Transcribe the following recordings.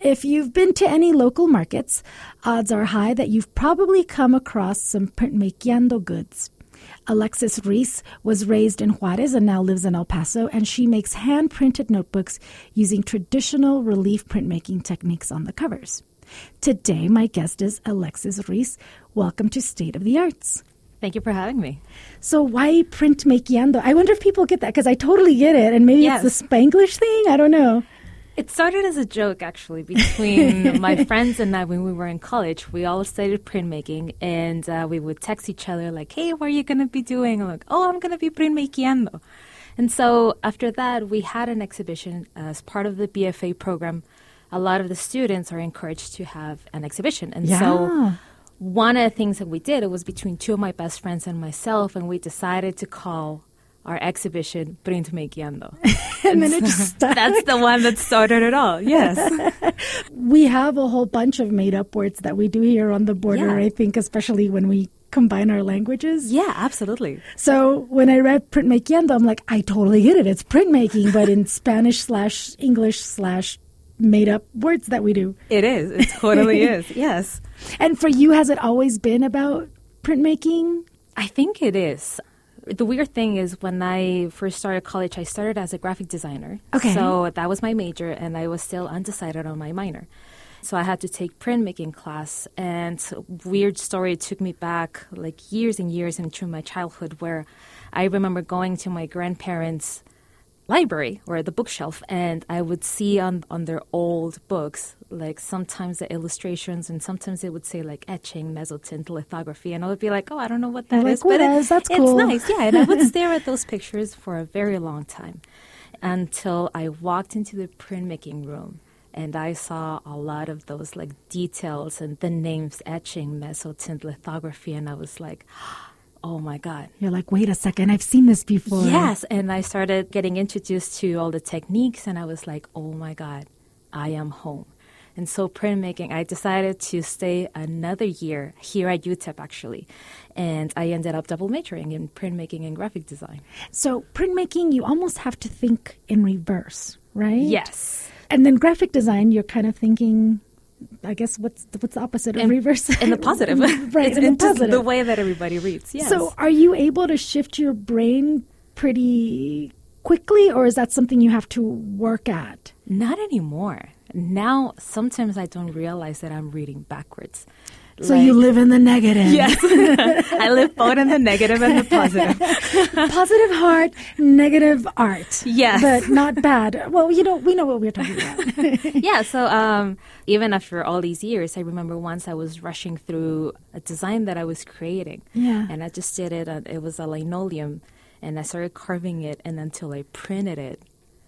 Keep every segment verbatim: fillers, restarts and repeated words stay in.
If you've been to any local markets, odds are high that you've probably come across some printmakiando goods. Alexis Reese was raised in Juarez and now lives in El Paso, and she makes hand-printed notebooks using traditional relief printmaking techniques on the covers. Today, my guest is Alexis Reese. Welcome to State of the Arts. Thank you for having me. So why printmakiando? I wonder if people get that, because I totally get it, and maybe Yes. it's the Spanglish thing? I don't know. It started as a joke, actually, between my friends and I when we were in college. We all studied printmaking, and uh, we would text each other like, hey, what are you going to be doing? I'm like, oh, I'm going to be printmakiando. And so after that, we had an exhibition as part of the B F A program. A lot of the students are encouraged to have an exhibition. And Yeah. so one of the things that we did, it was between two of my best friends and myself, and we decided to call our exhibition Printmakiando. And then it just stuck. That's the one that started it all, yes. We have a whole bunch of made-up words that we do here on the border, Yeah. I think, especially when we combine our languages. Yeah, absolutely. So when I read printmakiando, I'm like, I totally get it. It's printmaking, but in Spanish slash English slash made-up words that we do. It is. It totally is, yes. And for you, has it always been about printmaking? I think it is. The weird thing is when I first started college, I started as a graphic designer. Okay. So that was my major, and I was still undecided on my minor. So I had to take printmaking class, and weird story, it took me back like years and years into my childhood, where I remember going to my grandparents' library or the bookshelf, and I would see on on their old books, like sometimes the illustrations, and sometimes it would say like etching, mezzotint, lithography, and I would be like, oh, I don't know what that You're is, like, what but it- is? That's it's cool. nice, yeah. And I would stare at those pictures for a very long time until I walked into the printmaking room. And I saw a lot of those like details and the names, etching, mezzotint, lithography, and I was like, oh my God. You're like, wait a second, I've seen this before. Yes, and I started getting introduced to all the techniques, and I was like, oh my God, I am home. And so printmaking, I decided to stay another year here at U T E P, actually. And I ended up double majoring in printmaking and graphic design. So printmaking, you almost have to think in reverse, right? Yes. And then graphic design, you're kind of thinking, I guess, what's the, what's the opposite of In- reverse? In the positive. Right, It's in the in just positive. the way that everybody reads, yes. So are you able to shift your brain pretty quickly, or is that something you have to work at? Not anymore. Now, sometimes I don't realize that I'm reading backwards. So you live in the negative. Yes. I live both in the negative and the positive. Positive heart, negative art. Yes. But not bad. Well, you know, we know what we're talking about. Yeah, so um, even after all these years, I remember once I was rushing through a design that I was creating. Yeah. And I just did it. Uh, it was a linoleum, and I started carving it, and until I printed it,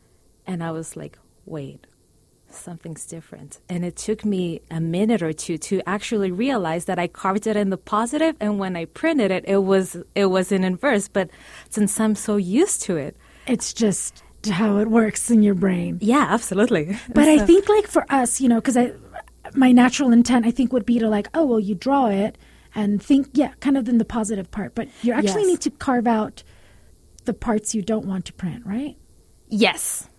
and I was like, wait, something's different. And it took me a minute or two to actually realize that I carved it in the positive, and when I printed it, it was it was in inverse. But since I'm so used to it, It's just how it works in your brain. yeah, absolutely. But I So- think, like, for us, you know, because I, my natural intent, I think, would be to, like, oh, well, you draw it and think, yeah, kind of in the positive part. But you actually Yes. need to carve out the parts you don't want to print, right? Yes.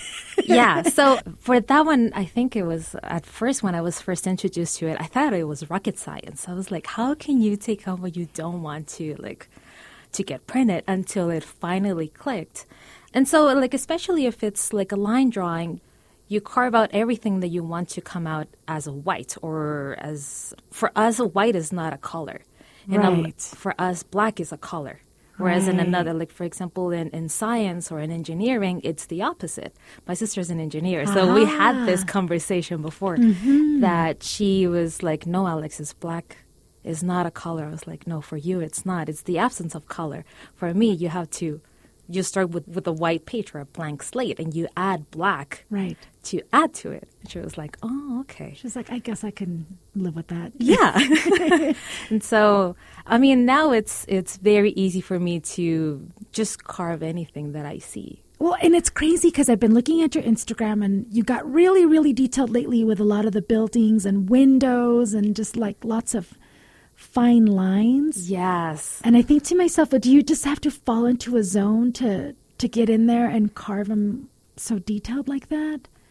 Yeah. So for that one, I think it was at first when I was first introduced to it, I thought it was rocket science. I was like, how can you take out what you don't want to like to get printed until it finally clicked? And so like, especially if it's like a line drawing, you carve out everything that you want to come out as a white or as for us, a white is not a color. And a- Right. for us, black is a color. Whereas in Right. another, like for example, in, in science or in engineering, it's the opposite. My sister's an engineer, so we had this conversation before that she was like, no, Alexis, black is not a color. I was like, no, for you it's not. It's the absence of color. For me, you have to, you start with, with a white page or a blank slate and you add black Right. to add to it. And she was like, oh, okay. She's like, I guess I can live with that. Yeah. And so, I mean, now it's it's very easy for me to just carve anything that I see. Well, and it's crazy because I've been looking at your Instagram and you got really, really detailed lately with a lot of the buildings and windows and just like lots of fine lines. Yes. And I think to myself, well, do you just have to fall into a zone to, to get in there and carve them so detailed like that?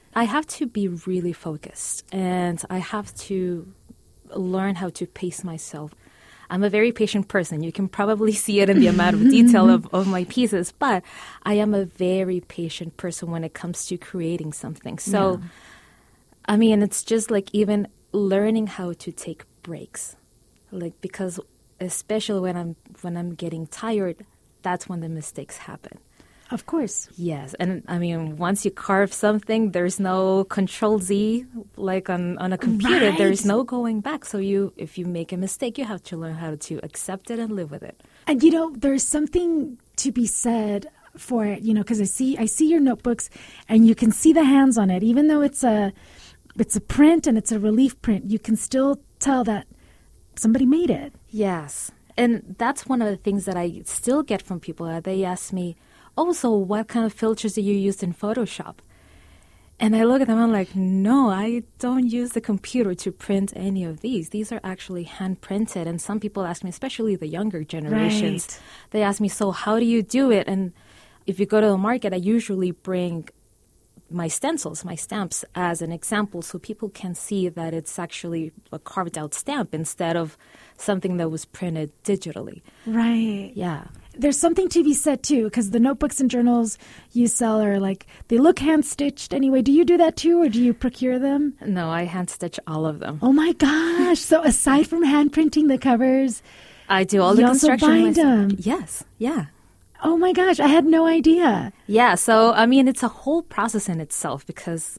I have to be really focused, and I have to learn how to pace myself. I'm a very patient person. You can probably see it in the amount of detail of, of my pieces, but I am a very patient person when it comes to creating something. So, yeah. I mean, it's just like even learning how to take breaks, like because especially when I'm when I'm getting tired, that's when the mistakes happen. Of course. Yes. And I mean, once you carve something, there's no control Z like on, on a computer. Right. There's no going back. So you, if you make a mistake, you have to learn how to accept it and live with it. And, you know, there's something to be said for it, you know, because I see I see your notebooks and you can see the hands on it. Even though it's a it's a print and it's a relief print, you can still tell that somebody made it. Yes. And that's one of the things that I still get from people. They ask me, oh, so what kind of filters do you use in Photoshop? And I look at them and I'm like, no, I don't use the computer to print any of these. These are actually hand printed. And some people ask me, especially the younger generations, right. They ask me, so how do you do it? And if you go to the market, I usually bring my stencils, my stamps as an example so people can see that it's actually a carved out stamp instead of something that was printed digitally. Right. Yeah. There's something to be said, too, because the notebooks and journals you sell are like, they look hand-stitched anyway. Do you do that, too, or do you procure them? No, I hand-stitch all of them. Oh, my gosh. So aside from hand-printing the covers, I do all the you construction also bind them. Yes, yeah. Oh, my gosh. I had no idea. Yeah, so, I mean, it's a whole process in itself because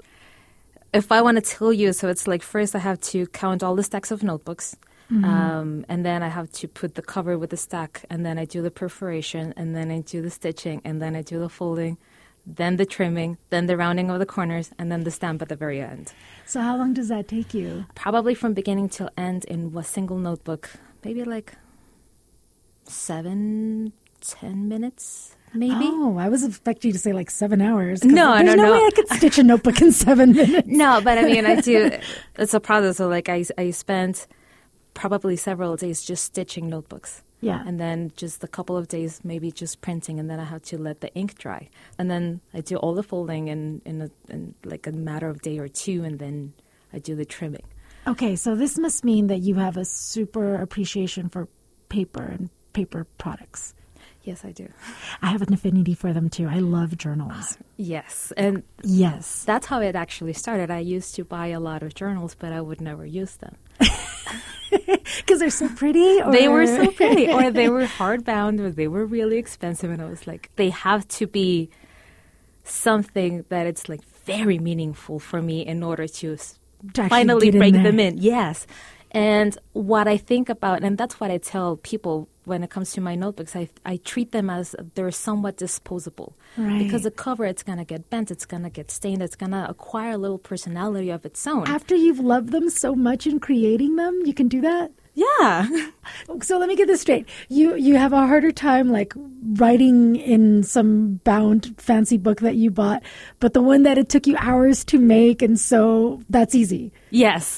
if I want to tell you, so it's like first I have to count all the stacks of notebooks. Mm-hmm. Um, and then I have to put the cover with the stack, and then I do the perforation, and then I do the stitching, and then I do the folding, then the trimming, then the rounding of the corners, and then the stamp at the very end. So how long does that take you? Probably from beginning till end in a single notebook, maybe like seven, ten minutes. Maybe. Oh, I was expecting you to say like seven hours. No, there's no, no no. way I could stitch a notebook in seven minutes. No, but I mean, I do. It's a process. So like I, I spent probably several days just stitching notebooks. Yeah. And then just a couple of days maybe just printing, and then I have to let the ink dry. And then I do all the folding in, in, a, in like a matter of day or two, and then I do the trimming. Okay, so this must mean that you have a super appreciation for paper and paper products. Yes, I do. I have an affinity for them, too. I love journals. Uh, yes. And yes, that's how it actually started. I used to buy a lot of journals, but I would never use them. Because they're so pretty? Or? They were so pretty. Or they were hardbound, or they were really expensive. And I was like, they have to be something that it's like very meaningful for me in order to, to finally break them in. Yes. And what I think about, and that's what I tell people when it comes to my notebooks, I I treat them as they're somewhat disposable. Right. Because the cover, it's going to get bent, it's going to get stained, it's going to acquire a little personality of its own. After you've loved them so much in creating them, you can do that? Yeah. So let me get this straight. You you have a harder time like writing in some bound fancy book that you bought, but the one that it took you hours to make, and so that's easy. Yes.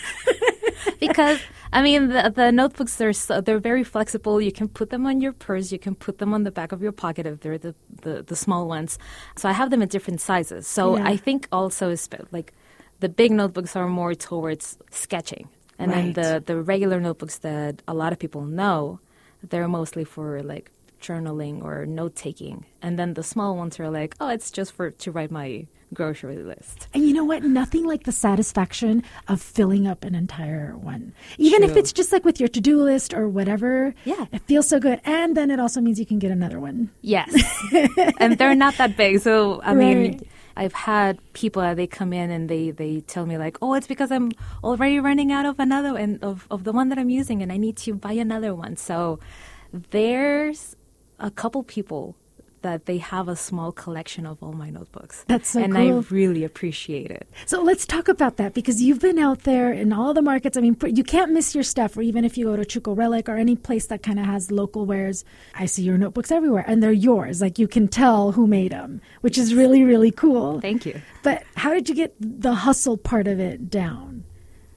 Because, I mean, the, the notebooks, they're, so, they're very flexible. You can put them on your purse. You can put them on the back of your pocket if they're the, the, the small ones. So I have them in different sizes. So yeah. I think also, is like, the big notebooks are more towards sketching. And right. then the, the regular notebooks that a lot of people know, they're mostly for, like, journaling or note-taking. And then the small ones are like, oh, it's just for to write my grocery list. And you know what? Nothing like the satisfaction of filling up an entire one. Even True. If it's just like with your to-do list or whatever. Yeah. It feels so good. And then it also means you can get another one. Yes. And they're not that big. So, I right. mean, I've had people that they come in and they, they tell me like, oh, it's because I'm already running out of another and of, of the one that I'm using and I need to buy another one. So there's a couple people that they have a small collection of all my notebooks. That's so and cool. And I really appreciate it. So let's talk about that, because you've been out there in all the markets. I mean, you can't miss your stuff, or even if you go to Chuco Relic or any place that kind of has local wares, I see your notebooks everywhere, and they're yours. Like, you can tell who made them, which is really, really cool. Thank you. But how did you get the hustle part of it down?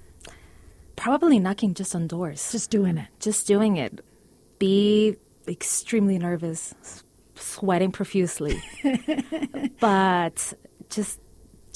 Probably knocking just on doors. Just doing it. Just doing it. Be extremely nervous, sweating profusely, but just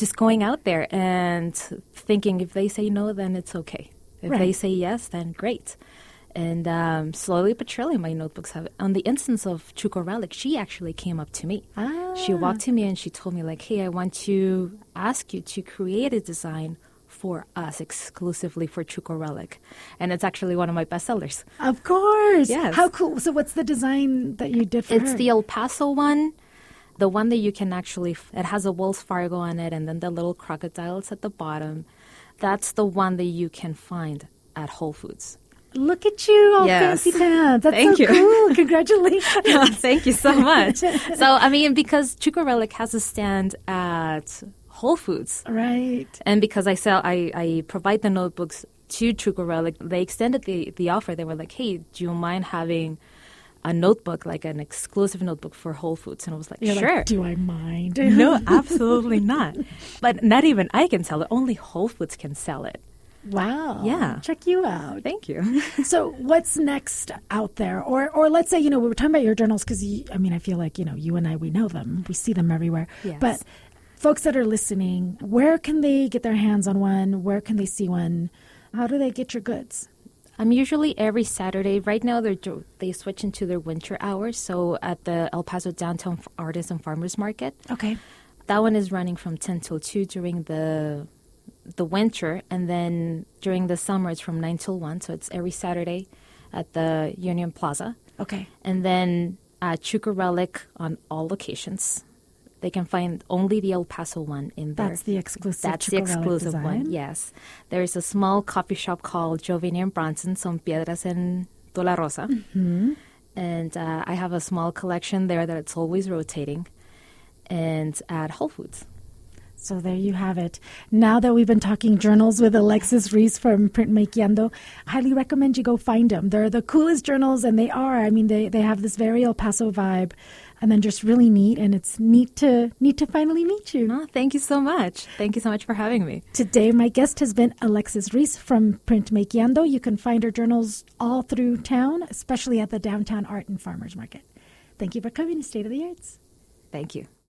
just going out there and thinking if they say no, then it's okay. If Right. they say yes, then great. And um, slowly but surely, my notebooks have. On the instance of Chuco Relic, she actually came up to me. Ah. She walked to me and she told me, like, hey, I want to ask you to create a design for us exclusively for Chuco Relic. And it's actually one of my bestsellers. Of course. Yes. How cool. So what's the design that you did for It's her? the El Paso one, the one that you can actually, it has a Wells Fargo on it and then the little crocodiles at the bottom. That's the one that you can find at Whole Foods. Look at you, all Yes. fancy pants. That's Thank so you. cool. Congratulations. Thank you so much. So, I mean, because Chuco Relic has a stand at Whole Foods, Right. and because I sell, I, I provide the notebooks to Chuco Relic, they extended the, the offer. They were like, hey, do you mind having a notebook, like an exclusive notebook for Whole Foods? And I was like, You're sure. like, do I mind? No, absolutely not. But not even I can sell it. Only Whole Foods can sell it. Wow. Yeah. Check you out. Thank you. So what's next out there? Or or let's say, you know, we were talking about your journals because, I mean, I feel like, you know, you and I, we know them. We see them everywhere. Yes. But folks that are listening, where can they get their hands on one? Where can they see one? How do they get your goods? I'm usually every Saturday. Right now, they they switch into their winter hours. So at the El Paso Downtown Artists and Farmers Market. Okay. That one is running from ten till two during the the winter. And then during the summer, it's from nine till one. So it's every Saturday at the Union Plaza. Okay. And then at Chuco Relic on all locations. They can find only the El Paso one in there. That's the exclusive That's the Chuco Relic exclusive design? one, yes. There's a small coffee shop called Giovanni and Bronson's on Piedras en Tula Rosa. Mm-hmm. And uh, I have a small collection there that it's always rotating. And at Whole Foods. So there you have it. Now that we've been talking journals with Alexis Reese from Printmakeando, I highly recommend you go find them. They're the coolest journals, and they are. I mean, they, they have this very El Paso vibe, and then just really neat, and it's neat to neat to finally meet you. Oh, thank you so much. Thank you so much for having me. Today, my guest has been Alexis Reese from Printmakeando. You can find her journals all through town, especially at the Downtown Art and Farmers Market. Thank you for coming to State of the Arts. Thank you.